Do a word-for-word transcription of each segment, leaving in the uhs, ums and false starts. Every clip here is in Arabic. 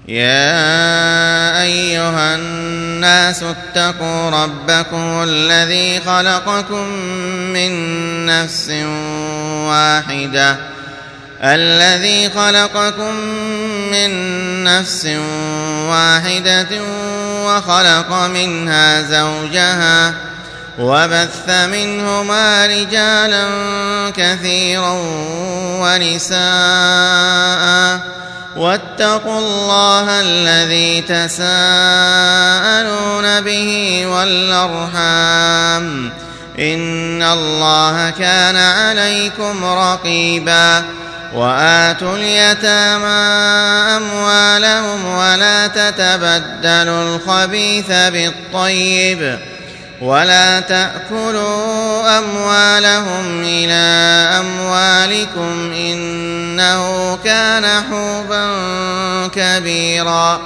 يا أيها الناس اتقوا ربكم الذي خلقكم من نفس واحدة الذي خلقكم من نفس واحدة وخلق منها زوجها وبث منهما رجالا كثيرا ونساء واتقوا الله الذي تساءلون به والأرحام إن الله كان عليكم رقيبا وآتوا اليتامى أموالهم ولا تتبدلوا الخبيث بالطيب ولا تأكلوا أموالهم إلى أموالكم إنه كان حوبا كبيرا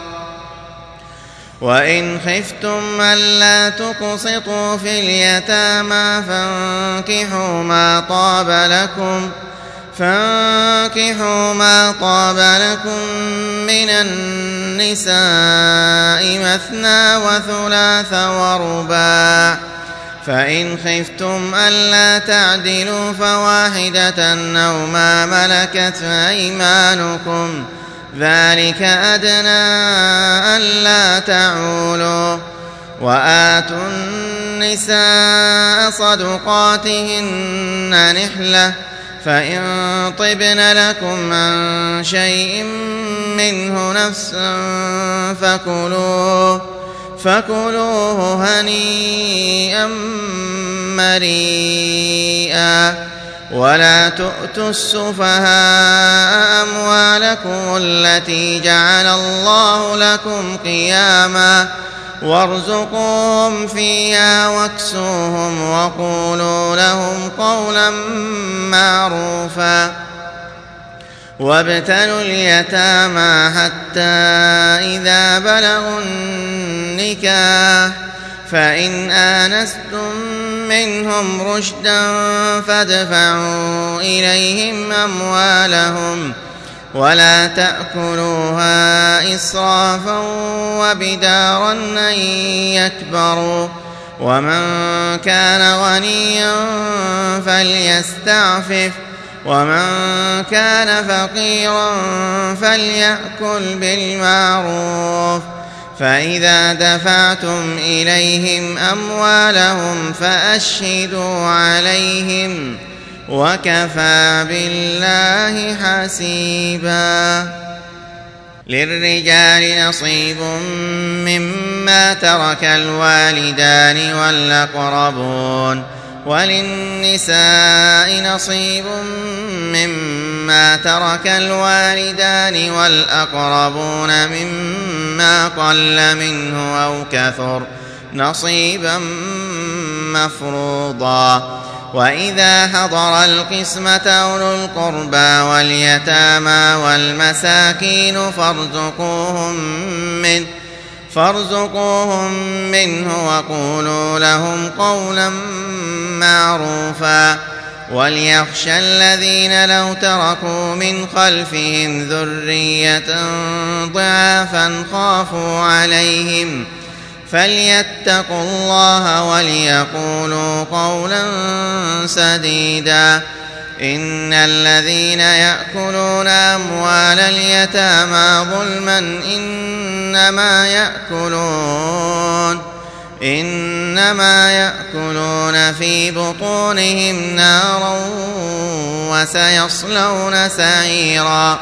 وإن خفتم ألا تقسطوا في اليتامى فانكحوا ما طاب لكم فانكحوا ما طاب لكم من النساء مثنى وثلاث ورباع فإن خفتم ألا تعدلوا فواحدة أو ما ملكت أيمانكم ذلك أدنى ألا تعولوا وآتوا النساء صدقاتهن نحلة فإن طبن لكم عن شيء منه نفسا فكلوه فكلوه هنيئا مريئا ولا تؤتوا السفهاء أموالكم التي جعل الله لكم قياما وارزقوهم فيها واكسوهم وقولوا لهم قولا معروفا وابتلوا اليتامى حتى إذا بلغوا النكاح فإن آنستم منهم رشدا فادفعوا إليهم أموالهم ولا تأكلوها إسرافا وبدارا أن يكبروا ومن كان غنيا فليستعفف ومن كان فقيرا فليأكل بالمعروف فإذا دفعتم إليهم أموالهم فأشهدوا عليهم وكفى بالله حسيبا للرجال نصيب مما ترك الوالدان والأقربون وللنساء نصيب مما ترك الوالدان والأقربون مما قل منه أو كثر نصيبا مفروضا وإذا حضر القسمة أولو القربى واليتامى والمساكين فارزقوهم منه فارزقوهم منه وقولوا لهم قولا معروفا وليخشى الذين لو تركوا من خلفهم ذرية ضعافا خافوا عليهم فليتقوا الله وليقولوا قولا سديدا إن الذين يأكلون أموال اليتامى ظلما إنما يأكلون إنما يأكلون في بطونهم نارا وسيصلون سعيرا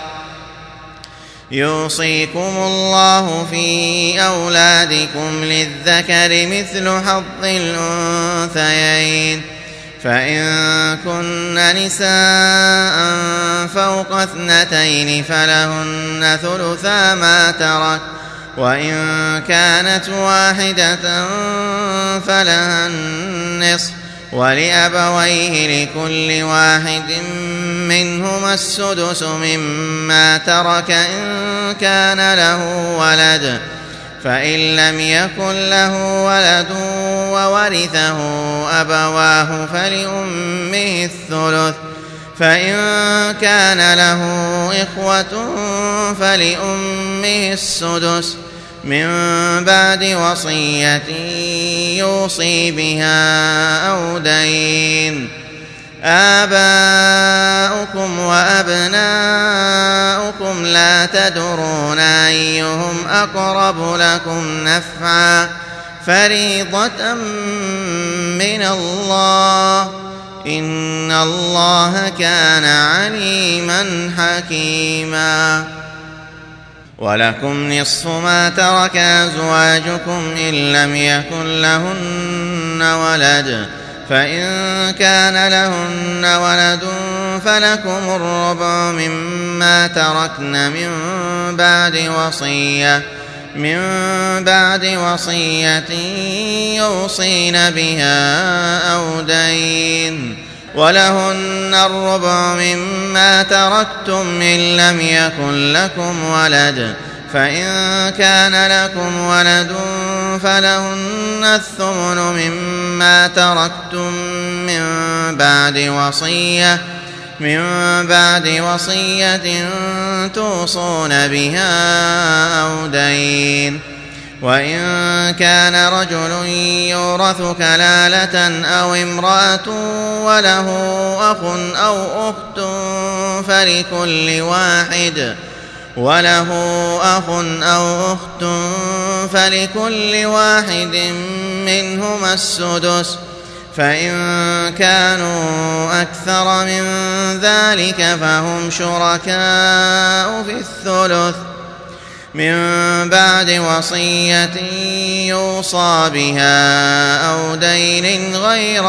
يوصيكم الله في أولادكم للذكر مثل حظ الأنثيين فإن كن نساء فوق اثنتين فلهن ثلثا ما ترك وإن كانت واحدة فلها النصف ولأبويه لكل واحد منهما السدس مما ترك إن كان له ولد فإن لم يكن له ولد وورثه أبواه فلأمه الثلث فإن كان له إخوة فلأمه السدس من بعد وصية يوصي بها أو دين. آباؤكم وأبناؤكم لا تدرون أيهم أقرب لكم نفعا فريضة من الله إن الله كان عليما حكيما. ولكم نصف ما ترك أزواجكم إن لم يكن لهن ولد فإن كان لهن ولد فلكم الربع مما تركن من بعد وصية من بعد وصية يوصين بها أو دين. ولهن الربع مما تركتم إن لم يكن لكم ولد فإن كان لكم ولد فلهن الثمن مما تركتم من بعد وصية من بعد وصية توصون بها أو دين. وإن كان رجل يورث كلالة أو امرأة وله أخ أو أخت فلكل واحد وله أخ أو أخت فلكل واحد منهما السدس فإن كانوا أكثر من ذلك فهم شركاء في الثلث من بعد وصية يوصى بها أو دين غير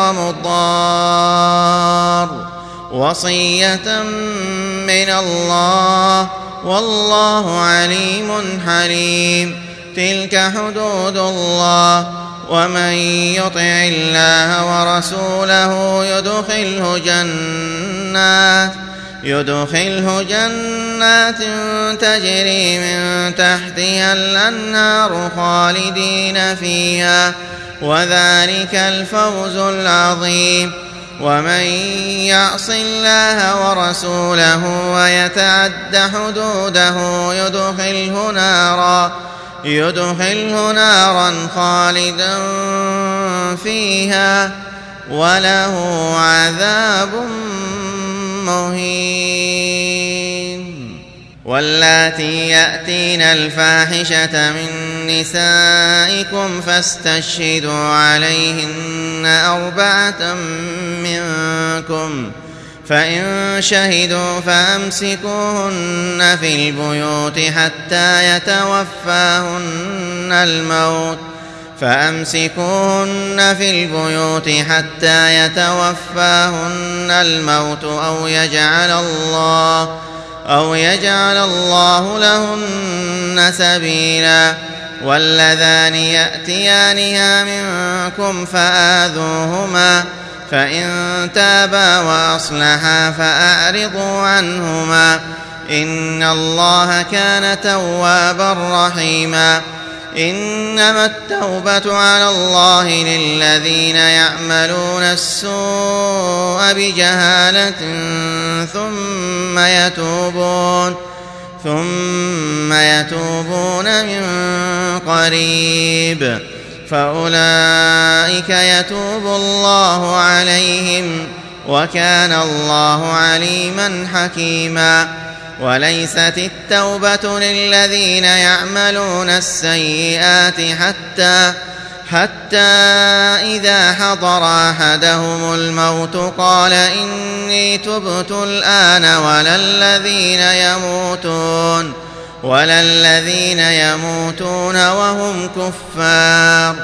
مضار وصية من الله والله عليم حليم. تلك حدود الله ومن يطع الله ورسوله يدخله جنات يدخله جنات تجري من تحتها الأنهار خالدين فيها وذلك الفوز العظيم. ومن يعص الله ورسوله ويتعد حدوده يدخله نارا يدخله نارا خالدا فيها وله عذاب مهين. واللاتي يأتين الفاحشة من نسائكم فاستشهدوا عليهن أربعة منكم فإن شهدوا فأمسكوهن في البيوت حتى يتوفاهن الموت فأمسكوهن في البيوت حتى يتوفاهن الموت أو يجعل الله أو يجعل الله لهن سبيلا. واللذان يأتيانها منكم فآذوهما فإن تابا وأصلحا فأعرضوا عنهما إن الله كان توابا رحيما. إنما التوبة على الله للذين يعملون السوء بجهالة ثم يتوبون ثم يتوبون من قريب فأولئك يتوب الله عليهم وكان الله عليما حكيما. وليست التوبة للذين يعملون السيئات حتى حتى إذا حضر أحدهم الموت قال إني تبت الآن ولا الذين يموتون ولا الذين يموتون وهم كفار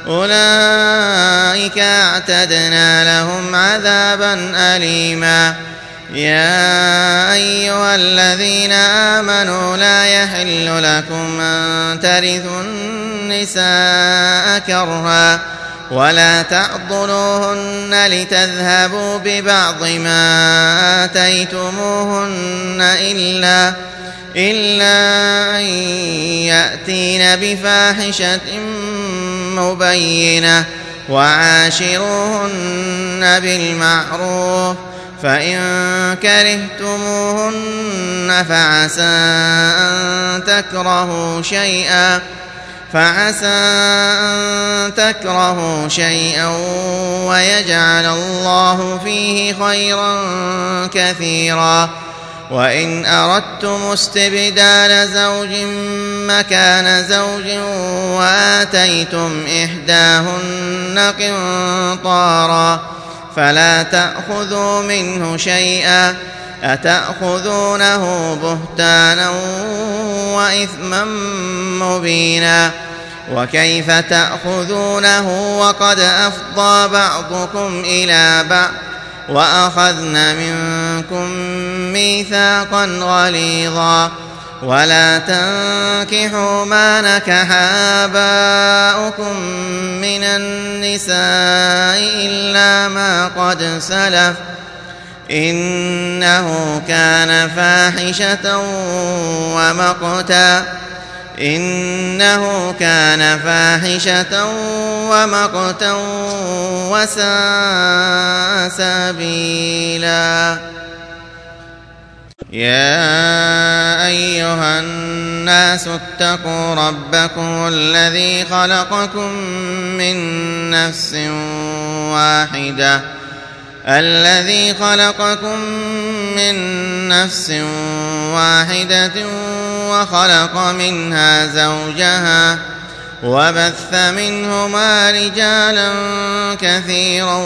أولئك أعتدنا لهم عذابا أليما. يا أيها الذين آمنوا لا يحل لكم أن ترثوا النساء كرها ولا تعضلوهن لتذهبوا ببعض ما آتيتموهن إلا إلا أن يأتين بفاحشة مبينة وعاشروهن بالمعروف فإن كرهتموهن فعسى أن تكرهوا شيئا فعسى أن تكرهوا شيئا ويجعل الله فيه خيرا كثيرا. وإن أردتم استبدال زوج مكان زوج وآتيتم إحداهن قنطارا فلا تأخذوا منه شيئا أتأخذونه بهتانا وإثما مبينا. وكيف تأخذونه وقد أفضى بعضكم إلى بعض وأخذن منكم ميثاقا غليظا. ولا تنكحوا ما نكح آباؤكم من النساء إلا ما قد سلف إنه كان فاحشة ومقتا إنه كان فاحشة ومقتا وساء سبيلا. يا أيها الناس اتقوا ربكم الذي خلقكم من نفس واحدة الذي خلقكم من نفس واحدة وخلق منها زوجها وبث منهما رجالا كثيرا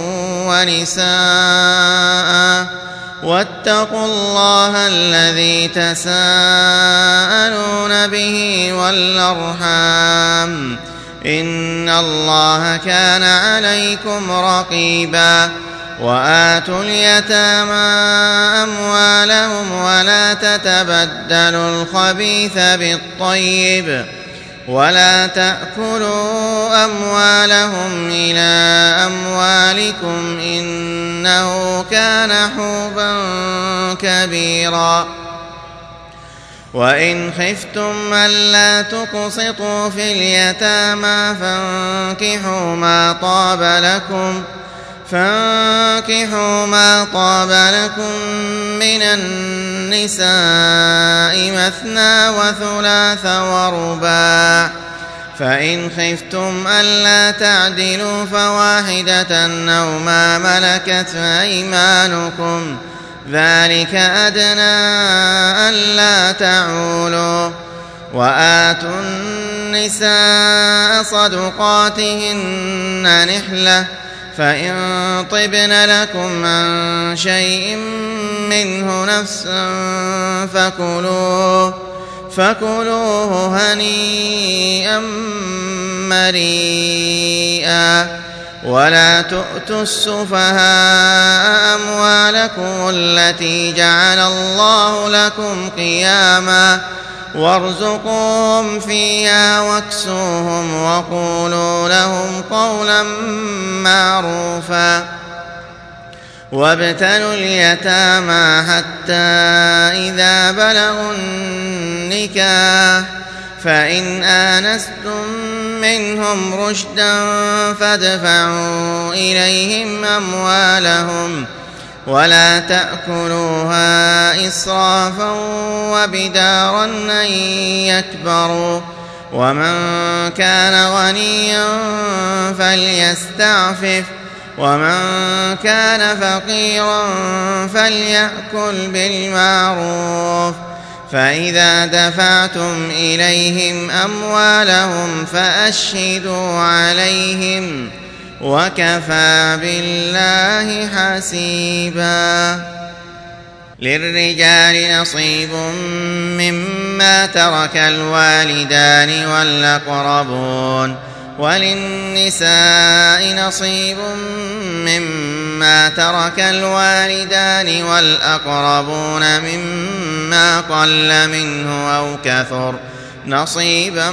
ونساء واتقوا الله الذي تساءلون به والأرحام إن الله كان عليكم رقيبا. وآتوا اليتامى أموالهم ولا تتبدلوا الخبيث بالطيب ولا تأكلوا أموالهم إلى أموالكم إنه كان حوبا كبيرا. وإن خفتم ألا تقسطوا في اليتامى فانكحوا ما طاب لكم فانكحوا ما طاب لكم من النساء مثنى وثلاث ورباع فإن خفتم ألا تعدلوا فواحدة أو ما ملكت أيمانكم ذلك أدنى ألا تعولوا. وآتوا النساء صدقاتهن نحلة فإن طبن لكم عن شيء منه نفسا فكلوه فكلوه هنيئا مريئا. ولا تؤتوا السفهاء أموالكم التي جعل الله لكم قياما وارزقوهم فيها واكسوهم وقولوا لهم قولا معروفا. وابتلوا اليتامى حتى إذا بلغوا النكاح فإن آنستم منهم رشدا فادفعوا إليهم أموالهم ولا تأكلوها إسرافا وبدارا أن يكبروا. ومن كان غنيا فليستعفف ومن كان فقيرا فليأكل بالمعروف. فإذا دفعتم إليهم أموالهم فأشهدوا عليهم وكفى بالله حسيبا. للرجال نصيب مما ترك الوالدان والأقربون وللنساء نصيب مما ترك الوالدان والأقربون مما قل منه أو كثر نصيبا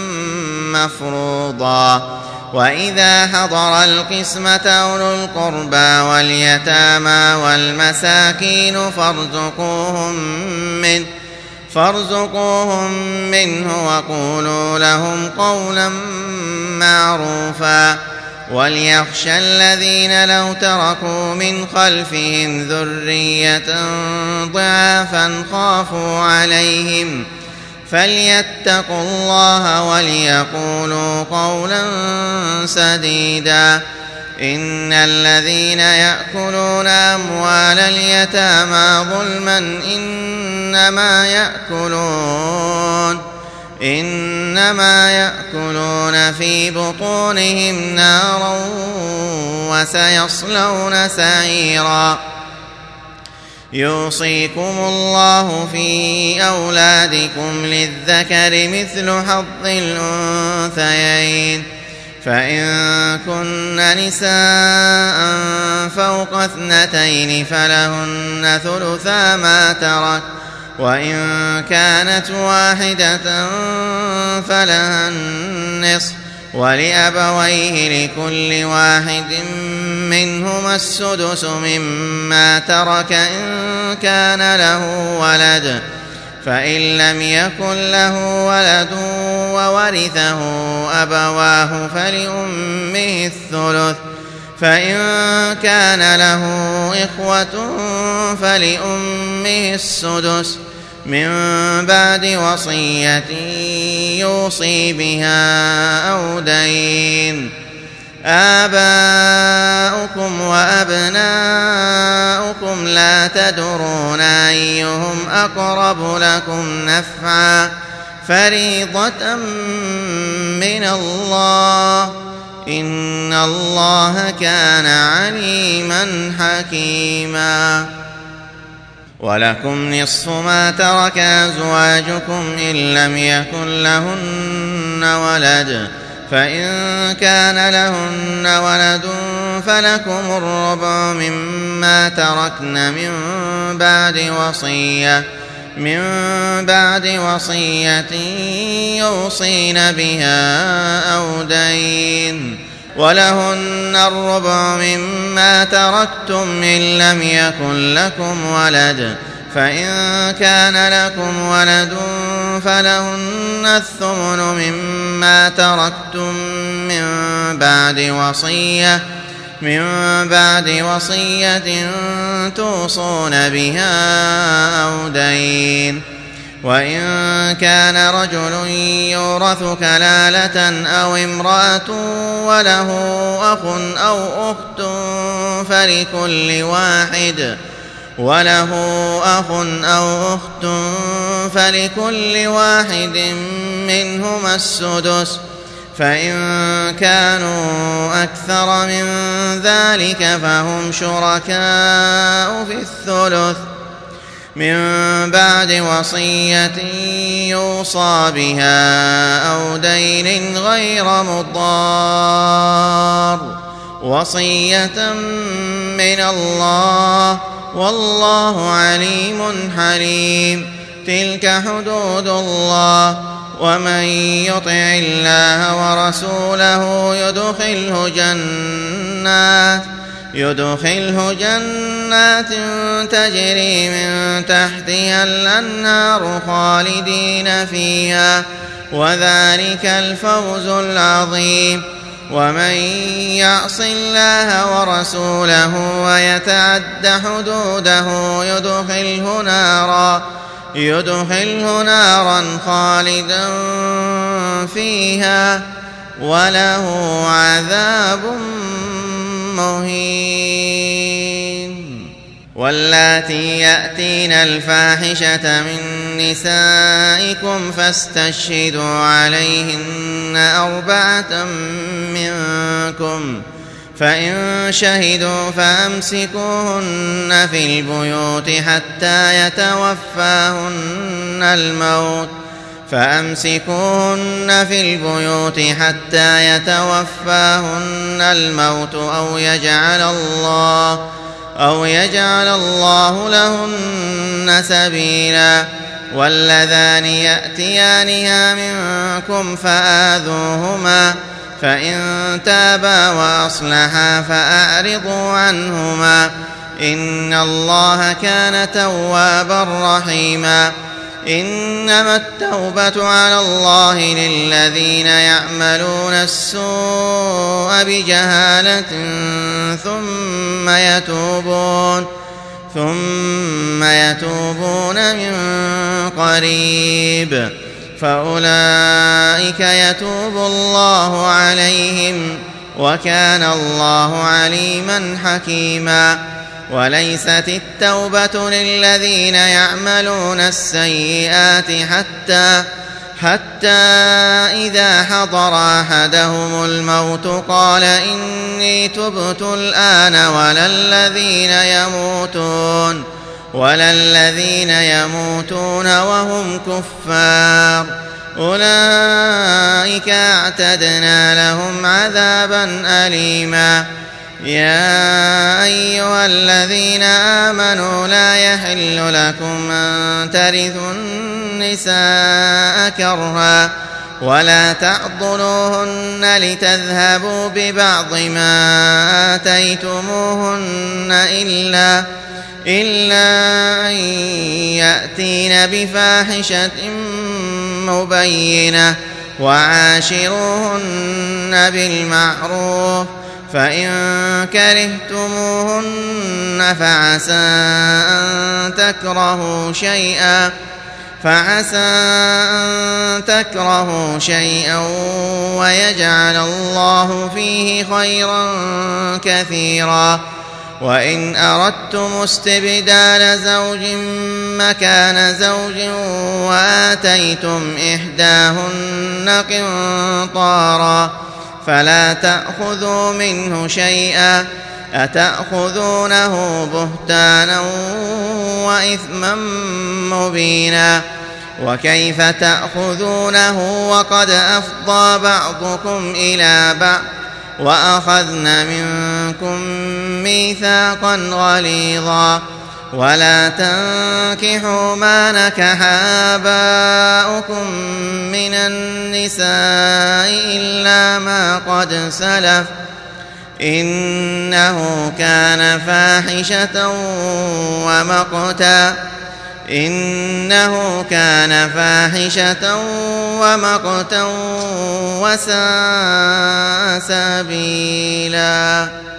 مفروضا. وإذا حضر القسمة أولو القربى واليتامى والمساكين فارزقوهم منه فارزقوهم منه وقولوا لهم قولا معروفا. وليخشى الذين لو تركوا من خلفهم ذرية ضعافا خافوا عليهم فليتقوا الله وليقولوا قولا سديدا. إن الذين يأكلون أموال اليتامى ظلما إنما يأكلون إنما يأكلون في بطونهم نارا وسيصلون سعيرا. يوصيكم الله في أولادكم للذكر مثل حظ الأنثيين فإن كن نساء فوق اثنتين فلهن ثلثا ما ترك وإن كانت واحدة فلها النصف ولأبويه لكل واحد منهما السدس مما ترك إن كان له ولد فإن لم يكن له ولد وورثه أبواه فلأمه الثلث فإن كان له إخوة فلأمه السدس من بعد وصية يوصي بها أو دين. آباؤكم وأبناؤكم لا تدرون أيهم أقرب لكم نفعا فريضة من الله إن الله كان عليما حكيما. ولكم نصف ما ترك أزواجكم إن لم يكن لهن ولد فإن كان لهن ولد فلكم الربع مما تركن من بعد وصية من بعد وصية يوصين بها أو دين. ولهن الربع مما تركتم إن لم يكن لكم ولد فإن كان لكم ولد فلهن الثمن مما تركتم من بعد وصية من بعد وصية توصون بها أو دين. وإن كان رجل يورث كلالة أو امرأة وله أخ أو أخت فلكل واحد وله أخ أو أخت فلكل واحد منهما السدس فإن كانوا أكثر من ذلك فهم شركاء في الثلث من بعد وصية يوصى بها أو دين غير مضار وصية من الله والله عليم حليم. تلك حدود الله ومن يطع الله ورسوله يدخله جنات يدخله جنات تجري من تحتها الأنهار خالدين فيها وذلك الفوز العظيم. ومن يعص الله ورسوله ويتعد حدوده يدخله نارا يدخله نارا خالدا فيها وله عذاب مهين. واللاتي يأتين الفاحشة من نسائكم فاستشهدوا عليهن أربعة منكم فإن شهدوا فأمسكوهن في البيوت حتى يتوفاهن الموت فأمسكوهن في البيوت حتى يتوفاهن الموت أو يجعل الله أو يجعل الله لهن سبيلا. واللذان يأتيانها منكم فآذوهما فإن تابا وأصلحا فأعرضوا عنهما إن الله كان توابا رحيما. إنما التوبة على الله للذين يعملون السوء بجهالة ثم يتوبون ثم يتوبون من قريب فأولئك يتوب الله عليهم وكان الله عليما حكيما. وليست التوبة للذين يعملون السيئات حتى حتى إذا حضر أحدهم الموت قال إني تبت الآن ولا الذين يموتون ولا الذين يموتون وهم كفار أولئك أعتدنا لهم عذابا أليما. يا أيها الذين آمنوا لا يحل لكم أن ترثوا النساء كرها ولا تعضلوهن لتذهبوا ببعض ما آتيتموهن إلا إلا أن يأتين بفاحشة مبينة وعاشروهن بالمعروف فإن كرهتموهن فعسى أن تكرهوا شيئا فعسى أن تكرهوا شيئا ويجعل الله فيه خيرا كثيرا. وإن أردتم استبدال زوج مكان زوج وآتيتم إحداهن قنطارا فلا تأخذوا منه شيئا أتأخذونه بهتانا وإثما مبينا. وكيف تأخذونه وقد أفضى بعضكم إلى بعض وأخذن منكم ميثاقا غليظا. ولا تنكحوا ما نكح آباؤكم من النساء إلا ما قد سلف إنه كان فاحشة ومقتا إنه كان فاحشة ومقتا وساء سبيلا.